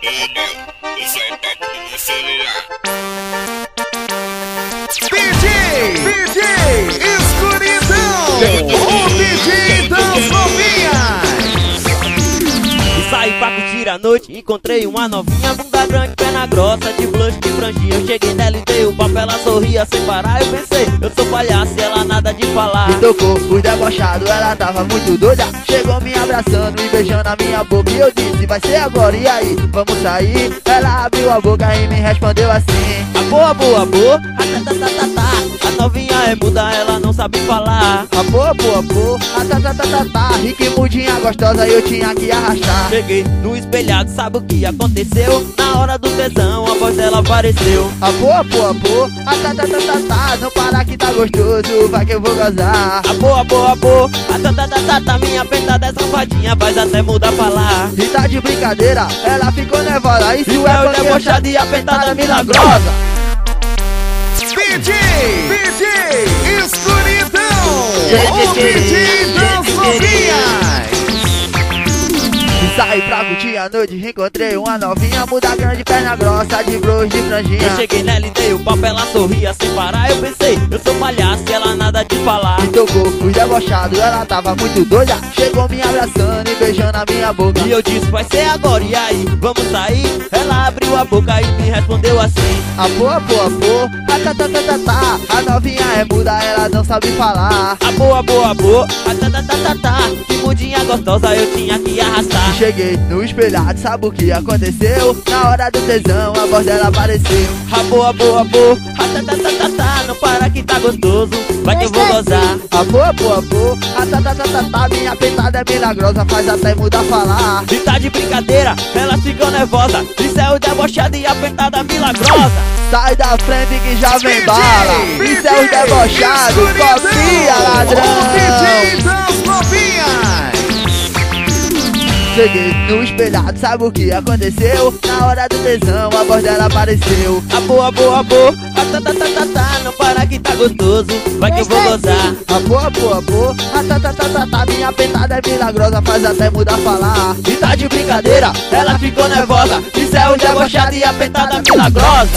Isso aí tá tudo celular. DJ Escuridão, o DJ das novinhas. E saí pra curtir a noite, encontrei uma novinha, bunda grande, perna grossa, de blush, de franjinha. Eu cheguei nela e dei o papo, ela sorria sem parar. Eu pensei, eu sou palhaço e ela nada de falar. Me tocou, fui debochado, ela tava muito doida. Chegou me abraçando e beijando a minha boca. E eu disse, vai ser agora, e aí, vamos sair? Ela abriu a boca e me respondeu assim: A boa, boa, boa, a novinha é muda, ela não sabe falar. a boa, boa, boa, rica e mudinha gostosa, eu tinha que arrastar. Cheguei no espelhado, sabe o que aconteceu? Na hora do tesão, a voz dela apareceu. A boa, boa, boa, não para que tá gostoso, vai que eu vou gozar. A boa, boa, boa, minha pentada é safadinha, faz até mudar falar. E tá de brincadeira, ela ficou nervosa. Isso é o debochado e a pentada milagrosa. DJ Escuridão, o DJ das novinhas. E saí pra curtir a noite, encontrei uma novinha, muda grande, perna grossa, de blush, de franjinha. Eu cheguei nela e dei o papo, ela sorria sem parar. Eu pensei, eu sou palhaço e ela nada de falar. Me tocou, fui debochado, ela tava muito doida. Chegou me abraçando e beijando a minha boca. E eu disse, vai ser agora, e aí, vamos sair? Ela abriu a boca e me respondeu assim: a boa, boa, boa, a novinha é muda, ela não sabe falar. A boa, boa, boa, que mudinha gostosa, eu tinha que arrastar. Cheguei no espelhado, sabe o que aconteceu? Na hora do tesão, a voz dela apareceu. A boa, boa, boa, não para que tá gostoso, vai que eu vou gozar. A boa, boa, boa, minha pentada é milagrosa, faz até mudar falar. E tá de brincadeira, ela ficou nervosa. Isso é o debochado e a pentada milagrosa. Sai da frente que já vem bala. Isso é o debochado, copia ladrão. Cheguei no espelhado, sabe o que aconteceu? Na hora do tesão, a voz dela apareceu. A boa, boa, boa, não para que tá gostoso, vai que eu vou gozar. A boa, boa, boa, minha pentada é milagrosa, faz até mudar falar. E tá de brincadeira, ela ficou nervosa. Isso é o debochado e a pentada milagrosa.